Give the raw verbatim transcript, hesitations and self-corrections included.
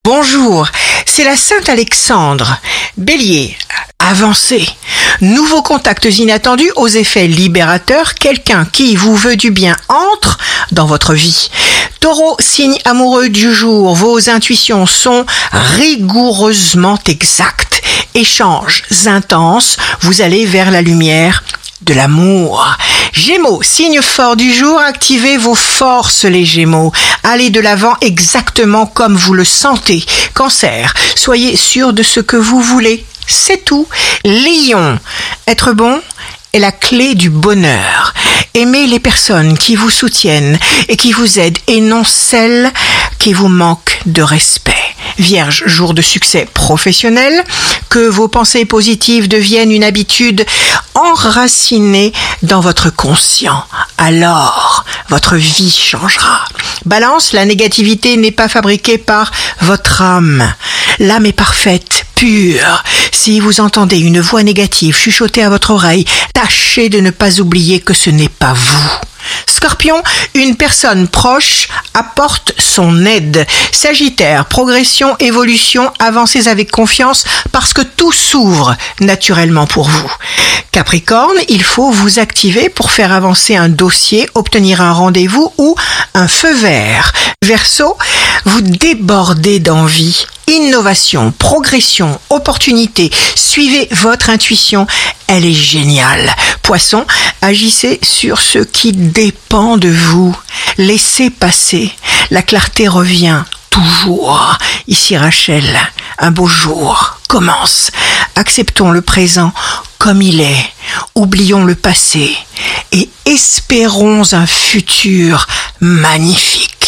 Bonjour, c'est la Sainte Alexandre. Bélier, avancez. Nouveaux contacts inattendus aux effets libérateurs. Quelqu'un qui vous veut du bien entre dans votre vie. Taureau, signe amoureux du jour. Vos intuitions sont rigoureusement exactes. Échanges intenses. Vous allez vers la lumière de l'amour. Gémeaux, signe fort du jour, activez vos forces les Gémeaux. Allez de l'avant exactement comme vous le sentez. Cancer, soyez sûr de ce que vous voulez. C'est tout. Lion, être bon est la clé du bonheur. Aimez les personnes qui vous soutiennent et qui vous aident et non celles qui vous manquent de respect. Vierge, jour de succès professionnel, que vos pensées positives deviennent une habitude enracinée dans votre conscient. Alors, votre vie changera. Balance, la négativité n'est pas fabriquée par votre âme. L'âme est parfaite, pure. Si vous entendez une voix négative chuchoter à votre oreille, tâchez de ne pas oublier que ce n'est pas vous. Scorpion, une personne proche apporte son aide. Sagittaire, progression, évolution, avancez avec confiance parce que tout s'ouvre naturellement pour vous. Capricorne, il faut vous activer pour faire avancer un dossier, obtenir un rendez-vous ou un feu vert. Verseau, vous débordez d'envie. Innovation, progression, opportunité, suivez votre intuition, elle est géniale. Poisson, agissez sur ce qui dépend de vous. Laissez passer, la clarté revient toujours. Ici Rachel, un beau jour commence. Acceptons le présent comme il est. Oublions le passé et espérons un futur magnifique.